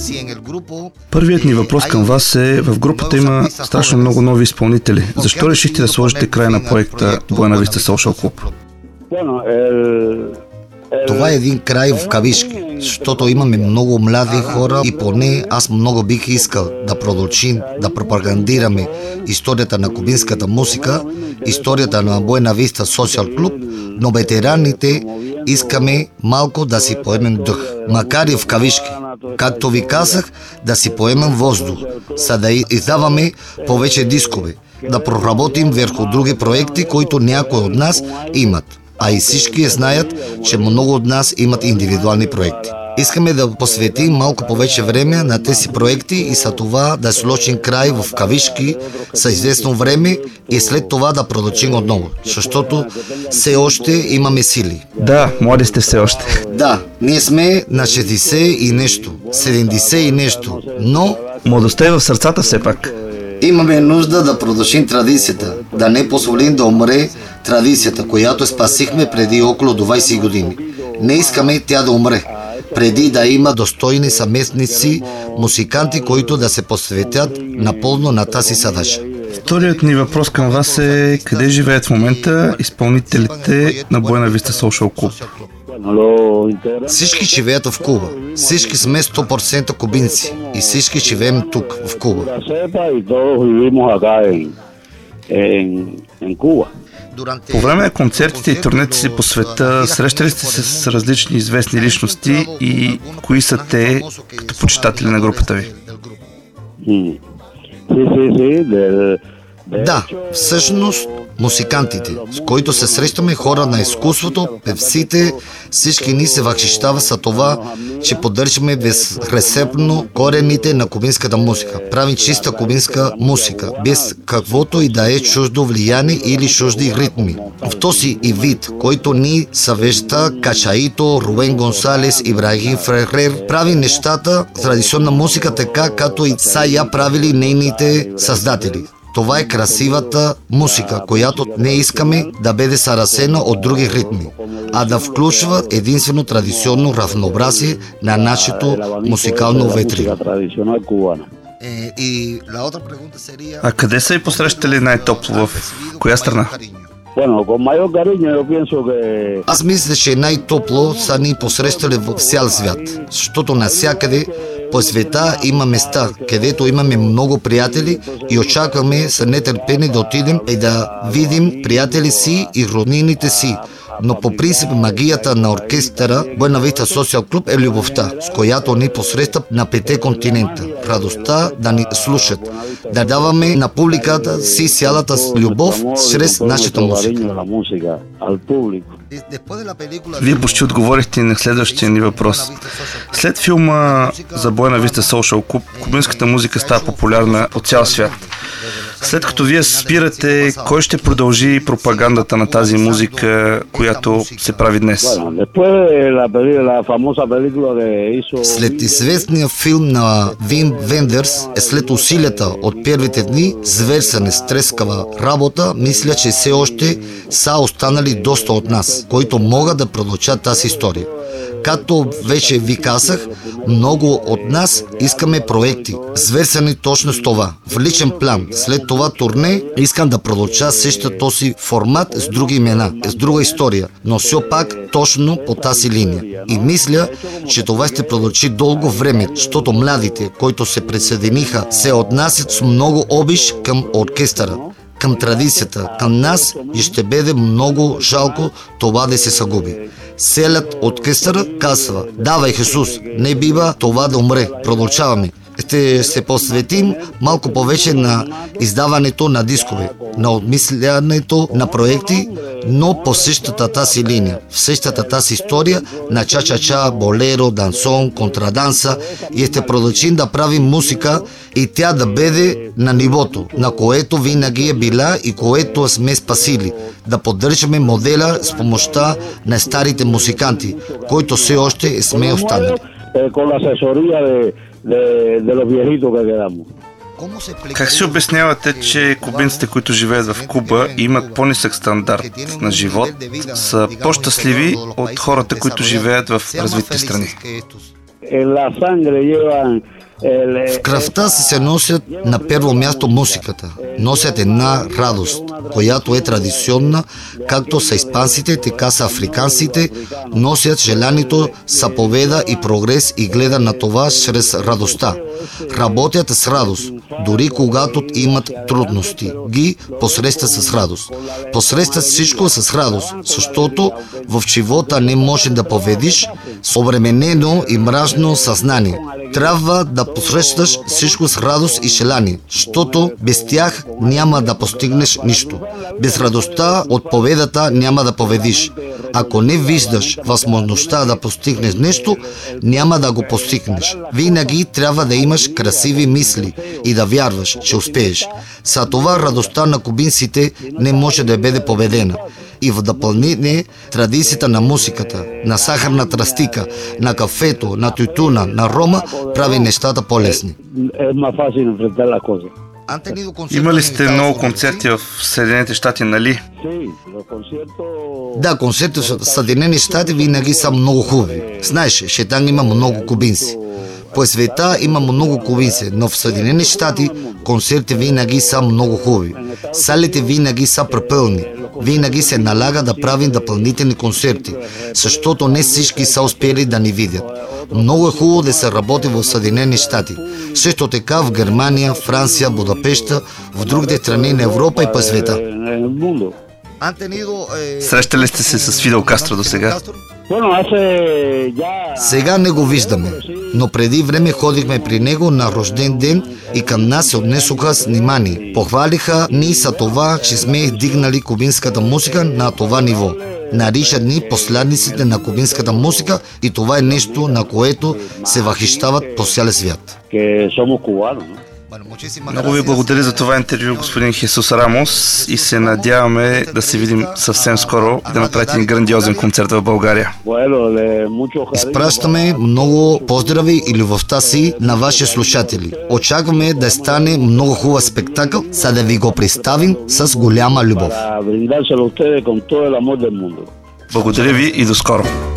Първият ни въпрос към вас е: в групата има страшно много нови изпълнители. Защо решихте да сложите край на проекта Buena Vista Social Club? Това е един край в кавишки, защото имаме много млади хора и поне аз много бих искал да продължим да пропагандираме историята на кубинската музика, историята на Buena Vista Social Club, но ветераните искаме малко да си поемем дух, макар и в кавишки. Както ви казах, да си поемем въздух, за да издаваме повече дискове, да проработим върху други проекти, които някои от нас имат. А и всички знаят, че много от нас имат индивидуални проекти. Искаме да посветим малко повече време на тези проекти и за това да сложим край в кавишки за известно време и след това да продължим отново, защото все още имаме сили. Да, млади сте все още. Да, ние сме на 60 и нещо, 70 и нещо, но младостта е в сърцата все пак. Имаме нужда да продължим традицията, да не позволим да умре традицията, която спасихме преди около 20 години. Не искаме тя да умре, преди да има достойни съместници, музиканти, които да се посветят напълно на тази задача. Вторият ни въпрос към вас е: къде живеят в момента изпълнителите на Buena Vista Social Club? Всички живеят в Куба. Всички сме 100% кубинци и всички живеем тук, в Куба. По време на концертите и турнете си по света, срещали сте се с различни известни личности и кои са те като почитатели на групата ви? Да, всъщност музикантите, с които се срещаме, хора на изкуството, певците, всички ни се възхищава за това, че поддържаме безрецептно корените на кубинската музика. Правим чиста кубинска музика, без каквото и да е чуждо влияние или чужди ритми. В този и вид, който ни съвеща Качаито, Рубен Гонсалес, Ибрахим Фререр, прави нещата, традиционна музика, така като и са я правили нейните създатели. Това е красивата музика, която не искаме да бъде заразена от други ритми, а да включва единствено традиционно разнообразие на нашето музикално ветрие. А къде са и посрещали най-топло? В коя страна? Аз мисля, че най-топло са ни посрещали в цял свят, защото навсякъде по света има места, където имаме много приятели и очакваме с нетърпение да отидем и да видим приятели си и роднините си. Но по принцип магията на оркестъра Buena Vista Social Club е любовта, с която ни посреща на 5 континента. Радостта да ни слушат, да даваме на публиката си цялата любов чрез нашата музика. Вие почти отговорихте на следващия ни въпрос. След филма за Buena Vista Social Club, кубинската музика става популярна по цял свят. След като вие спирате, кой ще продължи пропагандата на тази музика, която се прави днес? След известния филм на Вим Вендерс, след усилията от първите дни, зверсане с трескава работа, мисля, че все още са останали доста от нас, които могат да продължат тази история. Както вече ви казах, много от нас искаме проекти, свързани точно с това. В личен план, след това турне, искам да продължа същия този формат с други имена, с друга история, но все пак точно по тази линия. И мисля, че това ще продължи дълго време, защото младите, които се присъединиха, се отнасят с много обич към оркестъра, към традицията, към нас и ще бъде много жалко това да се загуби. Целият оркестър казва: давай, Хисус, не бива това да умре, продължаваме. Ще се посветим малко повече на издаването на дискове, на обмислянето на проекти, но по същата тази линия, в същата тази история на ча-ча-ча, болеро, дансон, контраданса, и ще продължим да правим музика и тя да бъде на нивото, на което винаги е била и което сме спасили. Да поддържаме модела с помощта на старите музиканти, които все още сме останали. Как си обяснявате, че кубинците, които живеят в Куба и имат по-нисък стандарт на живот, са по-щастливи от хората, които живеят в развитите страни? В кръвта се носят на първо място музиката. Носят една радост, която е традиционна, както са испанците, така са африканците. Носят желанието за победа и прогрес и гледа на това чрез радостта. Работят с радост, дори когато имат трудности. Ги посрещат с радост. Посрещат всичко с радост, защото в живота не може да победиш с обременено и мрачно съзнание. Трябва да посрещаш всичко с радост и желание, защото без тях няма да постигнеш нищо. Без радостта от победата няма да победиш. Ако не виждаш възможността да постигнеш нещо, няма да го постигнеш. Винаги трябва да имаш красиви мисли и да вярваш, че успееш. За това радостта на кубинците не може да бъде победена. И в допълнение традицията на музиката, на сахарната растика, на кафето, на тютюна, на рома прави нещата по-лесни. Има ли сте много концерти в Съединените щати, нали? Да, концерти в Съединените щати винаги са много хубави. Знаеш, че там има много кубинци. По света има много кубинци, но в Съединените щати концерти винаги са много хубави. Салите винаги са препълни. Винаги се налага да правим допълнителни концерти, защото не всички са успели да ни видят. Много е хубаво да се работи в Съединените щати. Също така в Германия, Франция, Будапеща, в другите страни на Европа и по света. Срещали сте се с Фидел Кастро до сега? Сега не го виждаме, но преди време ходихме при него на рожден ден и към нас се отнесоха с внимание. Похвалиха ни за това, че сме дигнали кубинската музика на това ниво. Наричат ни посланиците на кубинската музика и това е нещо, на което се възхищават по цял свят. Много ви благодаря за това интервю, господин Хесус Рамос, и се надяваме да се видим съвсем скоро и да направите един грандиозен концерт в България. Изпращаме много поздрави и любовта си на ваши слушатели. Очакваме да стане много хубав спектакъл, за да ви го представим с голяма любов. Благодаря ви и до скоро.